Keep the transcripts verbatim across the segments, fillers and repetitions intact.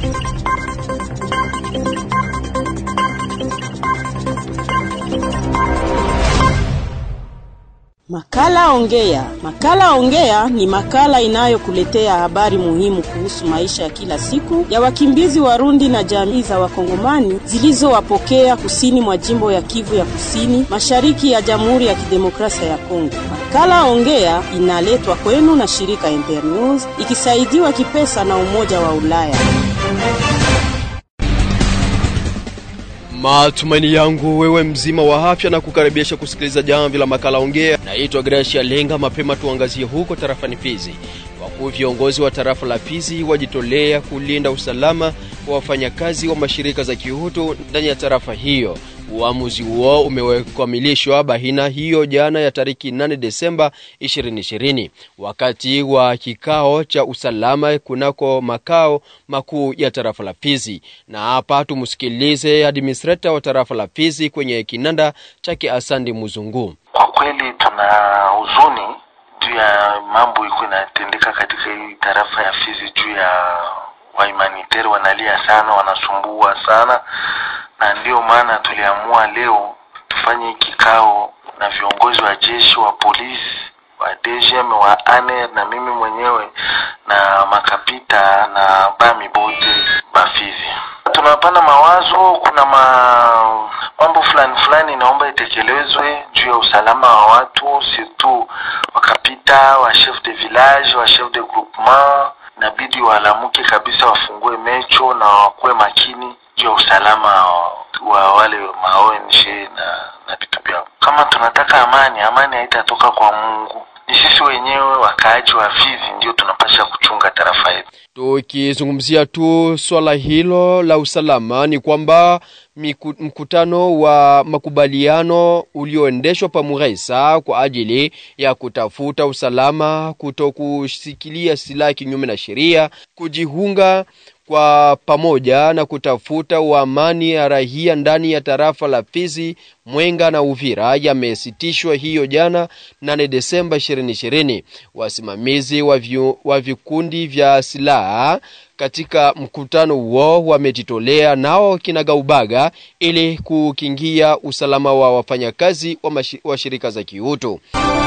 Makala Ongea. Makala Ongea ni makala inayokuletea habari muhimu kuhusu maisha ya kila siku ya wakimbizi Warundi na jamii za Wakongomani zilizowapokea kusini mwa jimbo ya Kivu ya Kusini, mashariki ya Jamhuri ya Kidemokrasia ya Kongo. Makala Ongea inaletwa kwenu na shirika Internews ikisaidiwa kipesa na Umoja wa Ulaya. Matumaini yangu wewe mzima wa afya na kukaribisha kusikiliza jamvi la makala Ongea. Naitwa Gracia Lenga. Mapema tuangazie huko tarafani Fizi. Wakuu viongozi wa tarafa la Fizi wajitolea kulinda usalama wa wafanyakazi wa mashirika za kiutu ndani ya tarafa hiyo. Uamuzi huo umekamilishwa bahina hiyo jana ya tariki nane Desemba ishirini ishirini wakati wa kikao cha usalama kunako makao makuu ya tarafa la Fizi. Na hapa tumusikilize administrator wa tarafa la Fizi kwenye kinanda chake Asandi Muzungu. Kwa kweli tuna huzuni juu ya mambo iko inatendeka katika hii tarafa ya Fizi, juu ya wahumanitari wanalia sana, wanasumbua sana, na ndio maana tuliamua leo tufanye kikao na viongozi wa jeshi, wa polisi, wa D G M, wa A N E R na mimi mwenyewe na makapita na bami bote bafizi. Tunapana mawazo, kuna ma, mambo fulani fulani naomba itekelezwe juu ya usalama wa watu, surtout wakapita, wa chef de village, wa chef de groupement, inabidi walamuke kabisa, wafungue mecho na wakuwe makini juu ya usalama wa wale ma O N G na na vitu vyao. Kama tunataka amani, amani haitatoka kwa Mungu. Ni sisi wenyewe wakaaji wa Fizi ndio tunapasha kuchunga tarafa yetu. Tukizungumzia tu swala hilo la usalama, ni kwamba mkutano wa makubaliano ulioendeshwa pa Muresa kwa ajili ya kutafuta usalama, kutokushikilia silaha kinyume na sheria, kujiunga kwa pamoja na kutafuta uamani ya raia ndani ya tarafa la Fizi, Mwenga na Uvira yamesitishwa hiyo jana nane Desemba ishirini ishirini. Wasimamizi wa, vyu, wa vikundi vya silaha katika mkutano huo wamejitolea nao kinagaubaga ili kukingia usalama wa wafanyakazi wa, wa shirika za kiutu.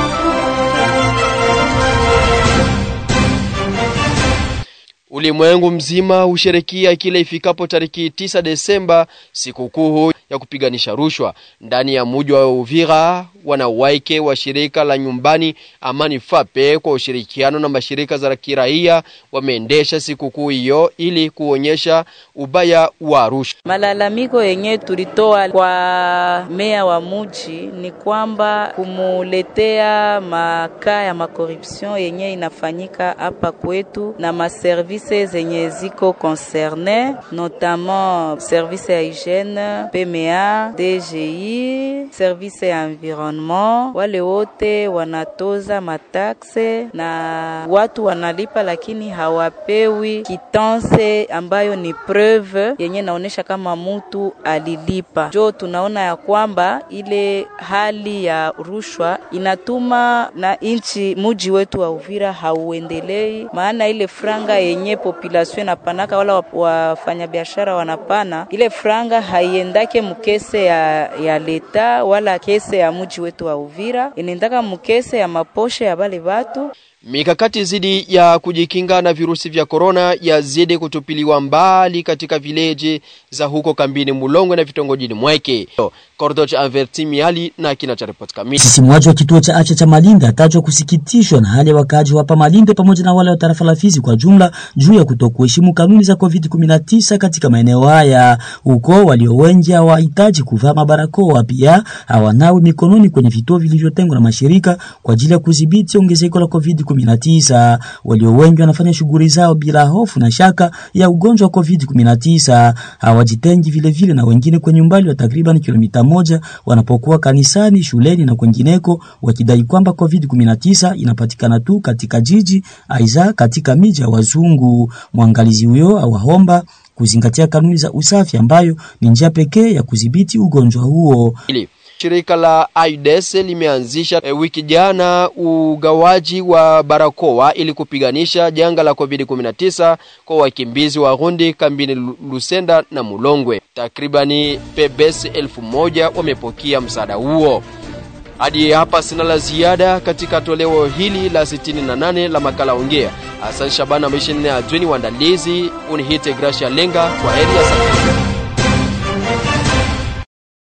Ulimwengu mzima usherekia kile ifikapo tariki tisa Desemba sikukuu ya kupiganisha rushwa. Ndani ya mji wa Uvira, wanawaike wa shirika la nyumbani Amani Fape kwa ushirikiano na mashirika za kiraia wameendesha sikukuu hiyo ili kuonyesha ubaya wa rushwa. Malalamiko yenye tulitoa kwa meya wa mji ni kwamba kumuletea makaa ya makoruption yenye inafanyika hapa kwetu na maservice zenye ziko concerne, notamment service ya hygiene, P M A, D G I, service ya environnement. Wale wote wanatoza mataxe na watu wanalipa, lakini hawapewi kitanse ambayo ni preuve yenye naonesha kama mtu alilipa. Jo, tunaona ya kwamba ile hali ya rushwa inatuma na inchi mji wetu wa Uvira hauendelei, maana ile franga yenye population na panaka wala wafanya biashara wanapana, ile franga haiendake mkese ya ya leta wala kese ya mji wetu wa Uvira, inaendaka mkese ya maposhe ya bale watu. Mikakati zidi ya kujikinga na virusi vya corona ya zidi kutupiliwa mbali katika vileji za huko kambini Mulongo na vitongojini Mweke. Kordoch Averti Miali na kina cha report kamili. Sisi mwaji wa kituo cha afya cha Malinde atajwa kusikitishwa na hali ya wakaji hapa Malinde pamoja na wale wa tarafa la Fizi kwa jumla juu ya kutokuheshimu kanuni za covid kumi na tisa katika maeneo haya. Huko walio wengi hawahitaji kuvaa mabarakoa, pia hawanawi mikononi kwenye vituo vilivyotengwa na mashirika kwa ajili ya kudhibiti ongezeko la covid kumi na tisa. Walio wengi wanafanya shughuli zao bila hofu na shaka ya ugonjwa wa covid kumi na tisa. Hawajitengi vile vile na wengine kwenye umbali wa takriban kilomita moja wanapokuwa kanisani, shuleni na kwengineko, wakidai kwamba covid kumi na tisa inapatikana tu katika jiji aiza katika miji ya wazungu. Mwangalizi huyo awaomba kuzingatia kanuni za usafi ambayo ni njia pekee ya kudhibiti ugonjwa huo. Shirika la AIDS limeanzisha e, wiki jana ugawaji wa barakoa ili kupiganisha janga la covid kumi na tisa kwa wakimbizi wa Rundi kambini Lusenda na Mulongwe. Takribani pebes elfu moja wamepokea msaada huo. Hadi hapa sina la ziada katika toleo hili la sitini na nane la makala Ongea. Asante Shabana Mishini na Adwini Wandalizi, Unihite Gracia Lenga, kwa heri ya sasa.